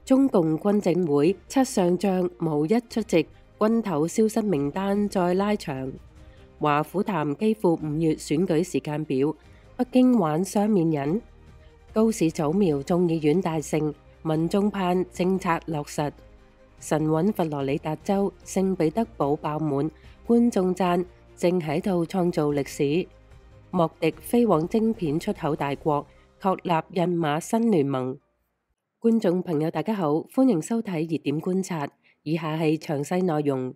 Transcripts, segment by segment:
中共軍政會7上將無一出席，軍頭消失名單再拉長。華府談基輔5月選舉時間表，北京玩雙面人。高市早苗眾議院大勝，民眾盼政策落實。神韻佛羅里達州聖彼得堡爆滿，觀眾讚正喺度創造歷史。莫迪飛往晶片出口大國，確立印馬新聯盟。觀眾朋友大家好，歡迎收睇熱點觀察，以下係詳細內容。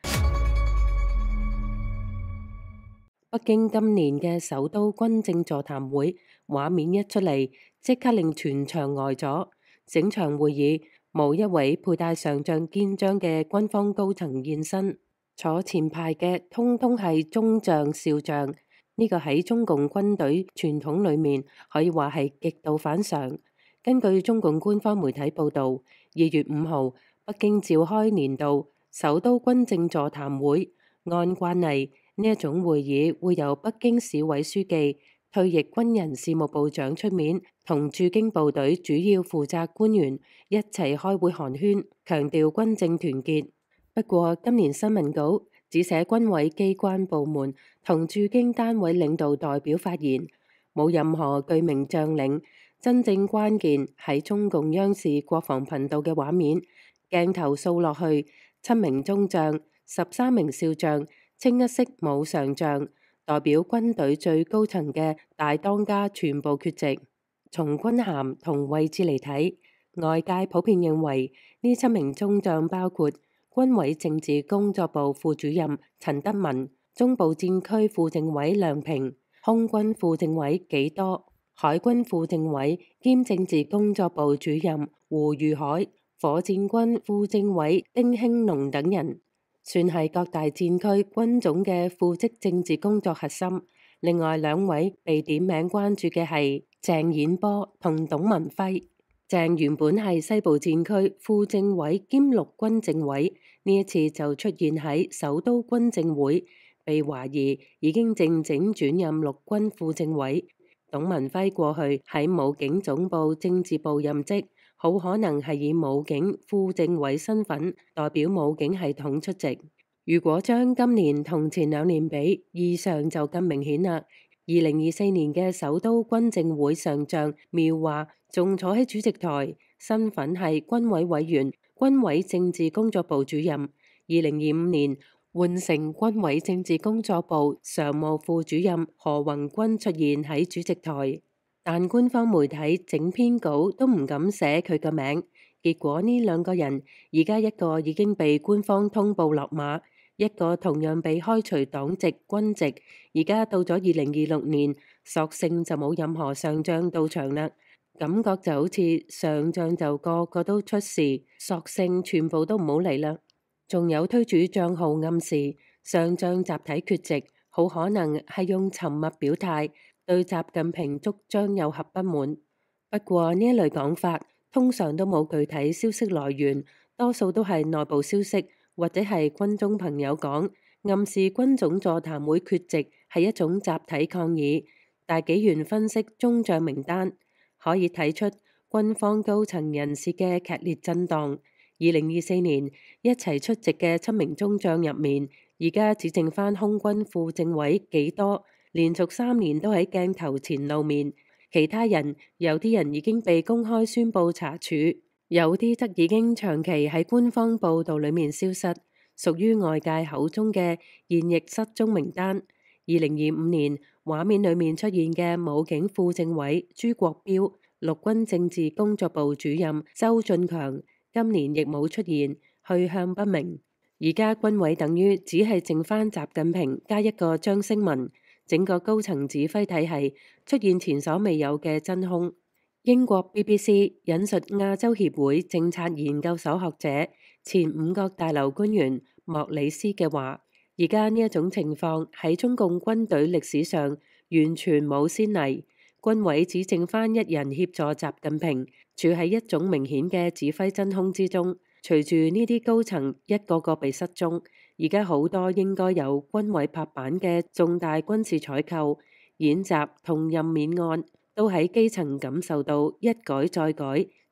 北京今年嘅首都軍政座談會畫面一出嚟，即刻令全場呆咗。整場會議冇一位佩戴上將肩章嘅軍方高層現身，坐前排嘅通通係中將少將，呢個喺中共軍隊傳統裏面可以話係極度反常。根據中共官方媒體報道，2月5號北京召開年度首都軍政座談會，按慣例呢一種會議會由北京市委書記、退役軍人事務部長出面，同駐京部隊主要負責官員一齊開會寒暄，強調軍政團結。不過今年新聞稿只寫軍委機關部門同駐京單位領導代表發言，冇任何具名將領。真正關鍵喺中共央視國防頻道嘅畫面，鏡頭掃落去，7名中將、13名少將，清一色冇上將，代表軍隊最高層嘅大當家全部缺席。從軍銜同位置嚟睇，外界普遍認為呢7名中將包括軍委政治工作部副主任陳德文、中部戰區副政委梁平、空軍副政委紀多、海軍副政委兼政治工作部主任胡宇海、火箭軍副政委丁興龍等人，算係各大戰區軍種嘅副職政治工作核心。另外2位被點名關注嘅係鄭演波同董文輝。鄭原本係西部戰區副政委兼陸軍政委，呢一次就出現喺首都軍政會，被懷疑已經靜靜轉任陸軍副政委。董文輝過去喺武警總部政治部任職，好可能係以武警副政委身份代表武警系統出席。如果將今年同前2年比，異常就更明顯啦。2024年嘅首都軍政會上將苗華仲坐喺主席台，身份係軍委委員、軍委政治工作部主任。2025年換成軍委政治工作部常務副主任何宏軍出現喺主席台，但官方媒體整篇稿都唔敢寫佢嘅名。結果呢2個人而家一個已經被官方通報落馬，一個同樣被開除黨籍軍籍，而家到咗2026年，索性就冇任何上將到場啦。感覺就好似上將就個個都出事，索性全部都唔好嚟啦。仲有推主帳號暗示上將集體缺席，好可能係用沉默表態，對習近平即將有核不滿。不過呢一類講法通常都冇具體消息來源，多數都係內部消息或者係軍中朋友講，暗示軍總座談會缺席係一種集體抗議。大紀元分析中將名單，可以睇出軍方高層人士嘅劇烈震盪。2024年一齊出席嘅7名中將入面，而家只剩翻空軍副政委紀多，連續3年都喺鏡頭前露面。其他人有啲人已經被公開宣布查處，有啲則已經長期喺官方報道裏面消失，屬於外界口中嘅現役失蹤名單。2025年畫面裏面出現嘅武警副政委朱國標、陸軍政治工作部主任周進強，今年亦冇出現，去向不明。而家軍委等於只係剩翻習近平加一個張星文，整個高層指揮體系出現前所未有嘅真空。英國 BBC 引述亞洲協會政策研究所學者、前5角大樓官員莫里斯嘅話，而家呢一種情況喺中共軍隊歷史上完全冇先例，軍委只剩翻一人協助習近平，處喺一種明顯嘅指揮真空之中。隨住呢啲高層一個個被失蹤，而家好多應該由軍委拍板嘅重大軍事採購、演習同任免案，都喺基層感受到一改再改，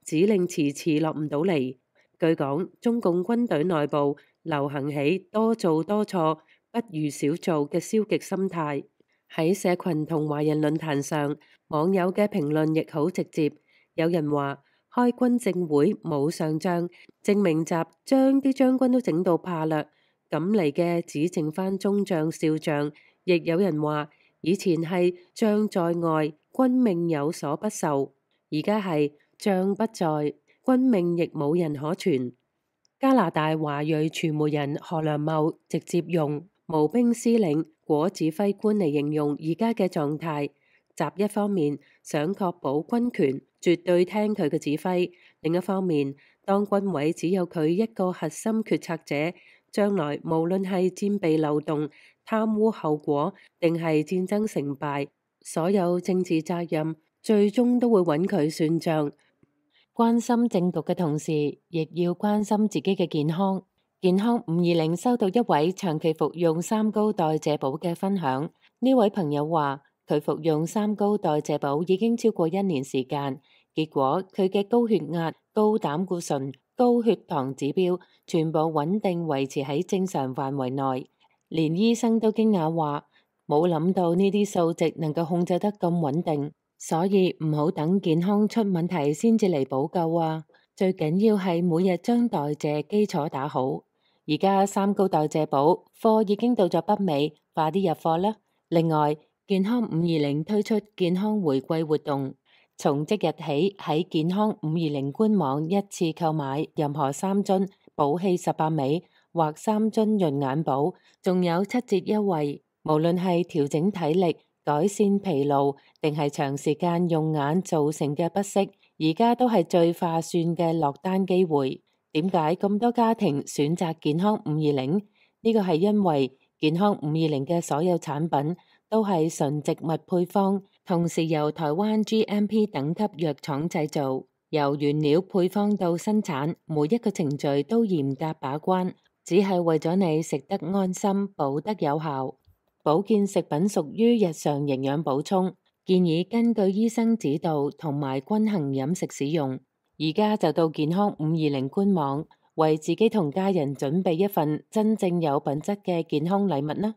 指令遲遲落唔到嚟。據講，中共軍隊內部流行起多做多錯，不如少做嘅消極心態。喺社群同華人論壇上，網友嘅評論亦好直接。有人話開軍政會冇上將，證明習將啲將軍都整到怕啦，咁嚟嘅只剩翻中將少將。亦有人話以前係將在外，軍命有所不受，而家係將不在，軍命亦冇人可傳。加拿大華裔傳媒人何良茂直接用無兵司令、果指揮官嚟形容而家嘅狀態。習一方面想確保軍權絕對聽佢嘅指揮，另一方面當軍委只有佢一個核心決策者，將來無論係戰備漏洞、貪污後果定係戰爭成敗，所有政治責任最終都會揾佢算賬。關心政局嘅同時，亦要關心自己嘅健康。健康520收到一位長期服用三高代謝寶嘅分享。呢位朋友話佢服用三高代謝寶已經超過1年時間，結果佢嘅高血壓、高膽固醇、高血糖指標全部穩定維持喺正常範圍內，連醫生都驚訝話冇諗到呢啲數值能夠控制得咁穩定。所以唔好等健康出問題先至嚟補救啊！最緊要係每日將代謝基礎打好。而家三高代謝寶貨已經到咗北美，快啲入貨啦！另外，健康520推出健康回饋活動，從即日起喺健康520官網一次購買任何3樽寶氣18味或3樽潤眼寶，仲有7折優惠。無論係調整體力、改善疲勞定係長時間用眼造成嘅不適，而家都係最划算嘅落單機會。點解咁多家庭選擇健康520？呢個係因為健康520嘅所有產品都係純植物配方，同時由台灣 GMP 等級藥廠製造，由原料配方到生產，每一個程序都嚴格把關，只係為咗你食得安心、補得有效。保健食品屬於日常營養補充，建議根據醫生指導同埋均衡飲食使用。而家就到健康520官網，為自己同家人準備一份真正有品質嘅健康禮物啦。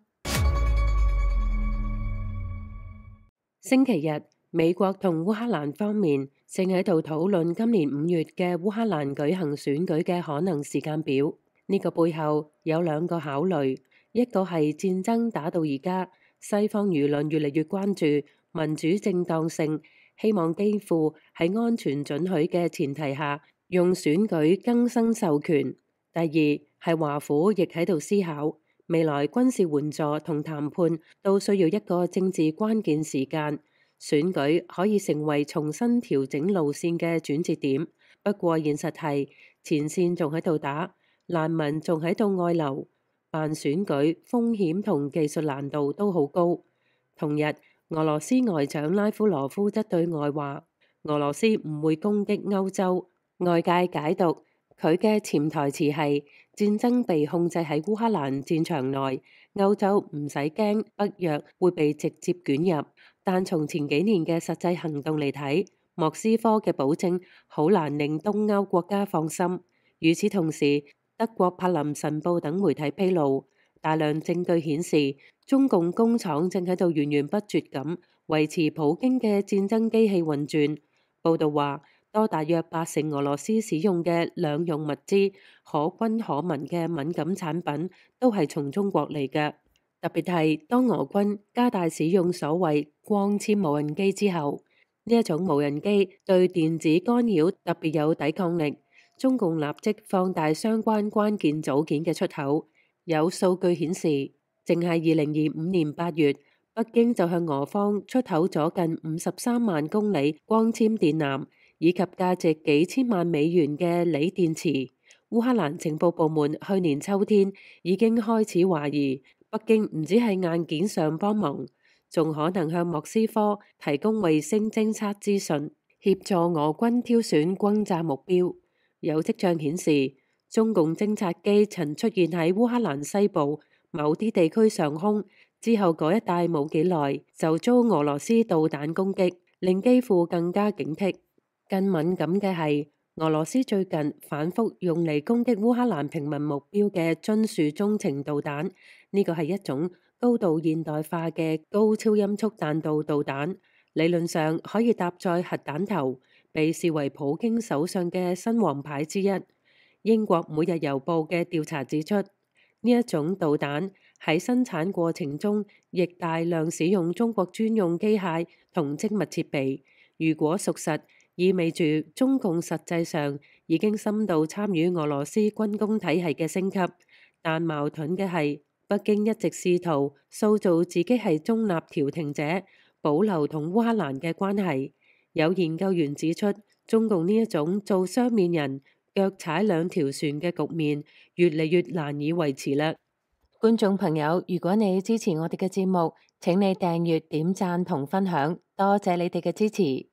星期日，美國同烏克蘭方面正喺度討論今年5月嘅烏克蘭舉行選舉嘅可能時間表。呢個背後有2個考慮。一個係戰爭打到而家，西方輿論越嚟越關注民主正當性，希望基輔喺安全准許嘅前提下用選舉更新授權。第二係華府亦喺度思考未來軍事援助同談判都需要一個政治關鍵時間，選舉可以成為重新調整路線嘅轉折點。不過現實係前線仲喺度打，難民仲喺度外流。辦選舉風險同技術難度都好高。同日，俄羅斯外長拉夫羅夫則對外話，俄羅斯唔會攻擊歐洲。外界解讀佢嘅潛台詞係戰爭被控制喺烏克蘭戰場內，歐洲唔使驚北約會被直接捲入。但從前幾年嘅實際行動嚟睇，莫斯科嘅保證好難令東歐國家放心。與此同時，德國柏林晨報等媒體披露，大量證據顯示中共工廠正喺度源源不絕咁維持普京嘅戰爭機器運轉。報道話，多達約80%俄羅斯使用嘅兩用物資、可軍可民嘅敏感產品都係從中國嚟嘅。特別係當俄軍加大使用所謂光纖無人機之後，呢一種無人機對電子干擾特別有抵抗力。中共立即放大相關關鍵組件嘅出口。有數據顯示，淨係2025年8月，北京就向俄方出口咗近53萬公里光纖電纜，以及價值幾千萬美元嘅鋰電池。烏克蘭情報部門去年秋天已經開始懷疑，北京唔止係硬件上幫忙，仲可能向莫斯科提供衛星偵測資訊，協助俄軍挑選轟炸目標。有跡象顯示，中共偵察機曾出現喺烏克蘭西部某啲地區上空，之後嗰一帶冇幾耐就遭俄羅斯導彈攻擊，令基輔更加警惕。更敏感嘅係， 俄羅斯最近反覆用嚟攻擊烏克蘭平民目標嘅津樹中程導彈，呢個係一種高度現代化嘅高超音速彈道導彈，理論上可以搭載核彈頭，被視為普京手上嘅新王牌之一。英國每日郵報嘅調查指出，呢一種導彈喺生產過程中亦大量使用中國專用機械同精密設備。如果屬實，意味住中共實際上已經深度參與俄羅斯軍工體系嘅升級。但矛盾嘅係，北京一直試圖塑造自己係中立調停者，保留同烏克蘭嘅關係。有研究員指出，中共呢一種做雙面人、腳踩兩條船嘅局面，越嚟越難以維持啦。觀眾朋友，如果你支持我哋嘅節目，請你訂閱、點讚同分享，多謝你哋嘅支持。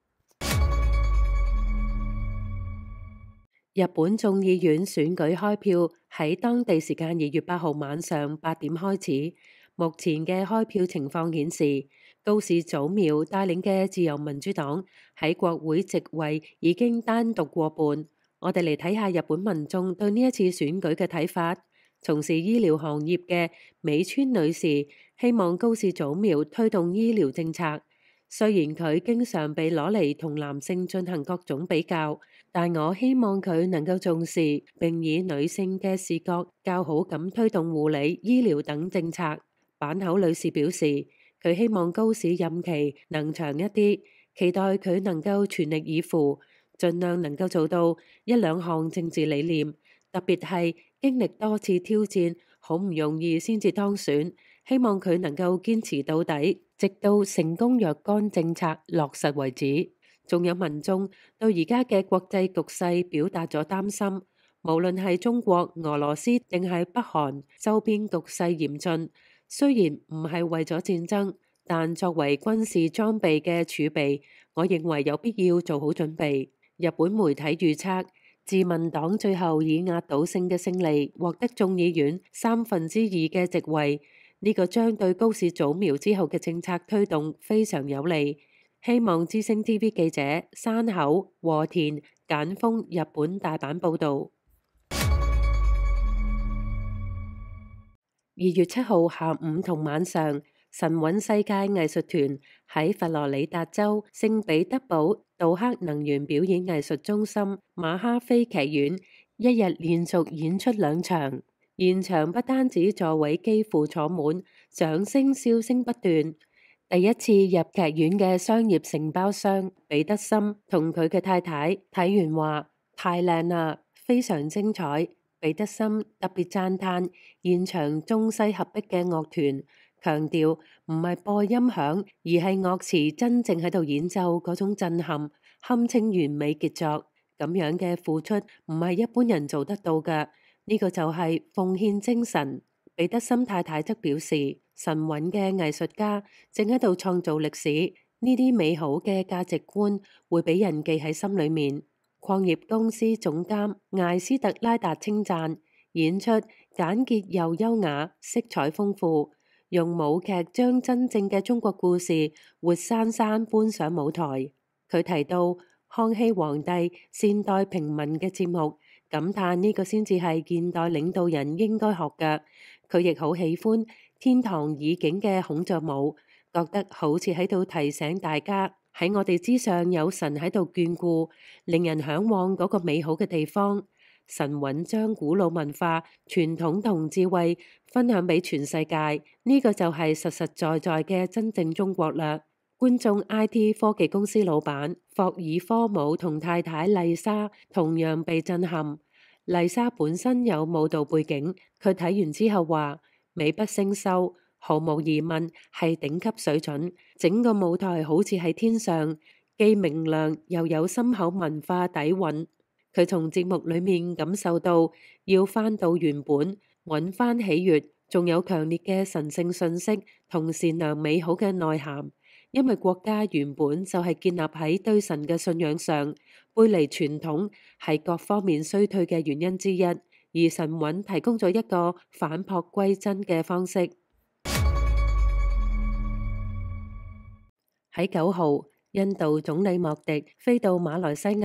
日本眾議院選舉開票喺當地時間2月8號晚上8點開始。目前嘅開票情況顯示，高市早苗帶領嘅自由民主黨喺國會席位已經單獨過半。我哋嚟睇下日本民眾對呢一次選舉嘅睇法。從事醫療行業嘅美川女士希望高市早苗推動醫療政策。雖然佢經常被攞嚟同男性進行各種比較，但我希望佢能夠重視並以女性嘅視覺較好咁推動護理、醫療等政策。坂口女士表示，佢希望高市任期能長一啲，期待佢能夠全力以赴，盡量能夠做到一兩項政治理念，特別係經歷多次挑戰，好唔容易先至當選，希望佢能夠堅持到底，直到成功若干政策落實為止。仲有民眾對而家嘅國際局勢表達咗擔心，無論係中國、俄羅斯定係北韓，周邊局勢嚴峻。雖然唔係為咗戰爭，但作為軍事裝備嘅儲備，我認為有必要做好準備。日本媒體預測，自民黨最後以壓倒性嘅勝利獲得眾議院2/3嘅席位，呢個將對高市早苗之後嘅政策推動非常有利。希望之聲 TV 記者山口和田簡豐日本大阪報道。2月7號下午同晚上，神韻世界藝術團喺佛羅里達州聖彼得堡杜克能源表演藝術中心馬哈菲劇院一日連續演出2場，現場不單止座位幾乎坐滿，掌聲笑聲不斷。第一次入劇院嘅商業承包商彼得森同佢嘅太太睇完話太靚啦，非常精彩。彼得森特別讚嘆現場中西合璧嘅樂團，強調唔係播音響，而係樂詞真正喺度演奏嗰種震撼，堪稱完美傑作。咁樣嘅付出唔係一般人做得到嘅，呢個就係奉獻精神。彼得森太太則表示，神韻嘅藝術家正喺度創造歷史，呢啲美好嘅價值觀會俾人記喺心裏面。礦業公司總監艾斯特拉達稱讚演出簡潔又優雅，色彩豐富，用舞劇將真正嘅中國故事活生生搬上舞台。佢提到康熙皇帝善待平民嘅節目，感嘆呢個先至係現代領導人應該學嘅。佢亦好喜歡天堂已景嘅孔雀舞，覺得好似喺度提醒大家，喺我哋之上有神喺度眷顧，令人嚮往嗰個美好嘅地方。神韻將古老文化、傳統同智慧分享俾全世界，呢個就係實實在在嘅真正中國啦。觀眾 IT 科技公司老闆霍爾科姆同太太麗莎同樣被震撼。麗莎本身有舞蹈背景，佢睇完之後話美不勝收，毫無疑問係頂級水準，整個舞台好似喺天上，既明亮又有深厚文化底蘊。佢從節目裏面感受到要返到原本，揾返喜悅，仲有強烈嘅神聖信息同善良美好嘅內涵。因為國家原本就係建立喺對神嘅信仰上，背離傳統係各方面衰退嘅原因之一，而神韻提供咗一個返璞歸真嘅方式。喺9號，印度總理莫迪飛到馬來西亞，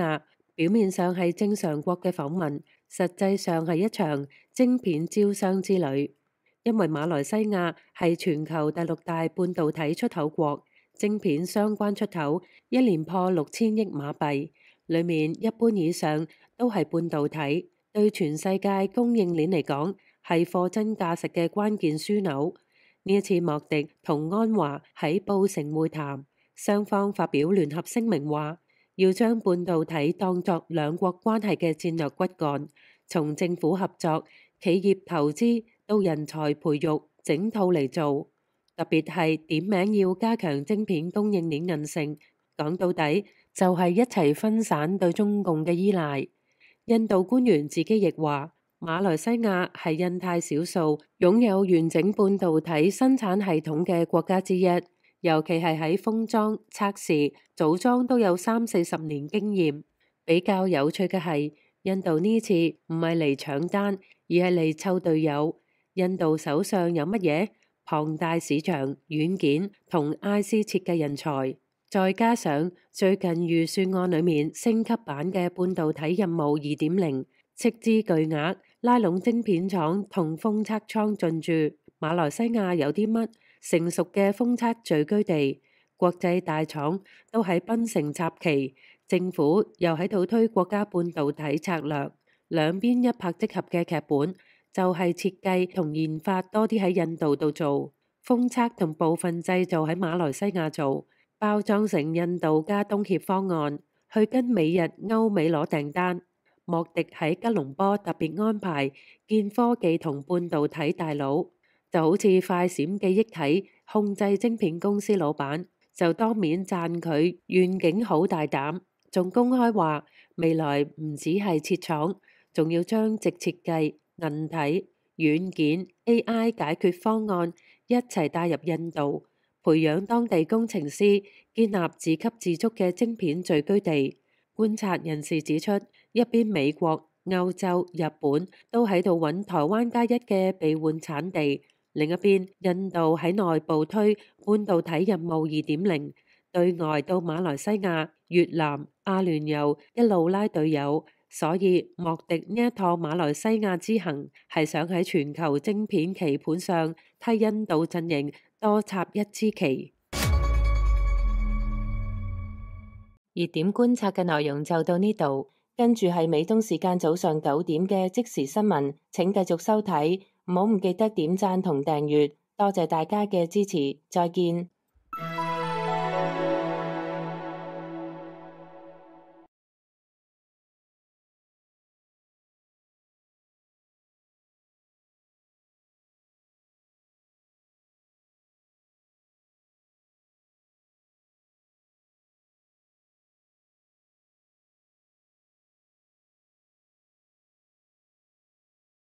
表面上係正常國嘅訪問，實際上係一場晶片招商之旅。因為馬來西亞係全球第6大半導體出口國，晶片相關出口一年破6000億馬幣，裡面一半以上都係半導體，對全世界供應鏈嚟講係貨真價實嘅關鍵樞紐。呢一次莫迪同安華喺布城會談，雙方發表聯合聲明話，要將半導體當作兩國關係嘅戰略骨幹，從政府合作、企業投資到人才培育，整套嚟做。特別係點名要加強晶片供應鏈韌性，講到底就係一齊分散對中共嘅依賴。印度官員自己亦話，馬來西亞係印太少數擁有完整半導體生產系統嘅國家之一，尤其係喺封裝、測試、組裝都有30-40年經驗。比較有趣嘅係，印度呢次唔係嚟搶單，而係嚟湊隊友。印度手上有乜嘢？龐大市場、軟件同 IC 設計人才，再加上最近預算案裏面升級版嘅半導體任務2.0，斥資巨額拉攏晶片廠同封測倉進駐。馬來西亞有啲乜？成熟嘅封測聚居地，國際大廠都喺檳城插旗，政府又喺度推國家半導體策略，兩邊一拍即合嘅劇本。就係設計同研發多啲喺印度度做，封測同部分製造喺馬來西亞做，包裝成印度加東協方案，去跟美日歐美攞訂單。莫迪喺吉隆坡特別安排見科技同半導體大佬，就好似快閃記憶體控制晶片公司老闆，就當面讚佢願景好大膽，仲公開話未來唔止係設廠，仲要將直設計、硬體、軟件、AI 解決方案一齊帶入印度，培養當地工程師，建立自給自足嘅晶片聚居地。觀察人士指出，一邊美國、歐洲、日本都喺度揾台灣加一嘅備換產地，另一邊印度喺內部推半導體任務2.0，對外到馬來西亞、越南、阿聯酋一路拉隊友。所以莫迪呢一趟馬來西亞之行係想喺全球晶片棋盤上替印度陣營多插一支旗。熱點觀察嘅內容就到呢度，跟住係美東時間早上9點嘅即時新聞，請繼續收睇，唔記得點讚同訂閱，多謝大家嘅支持，再見。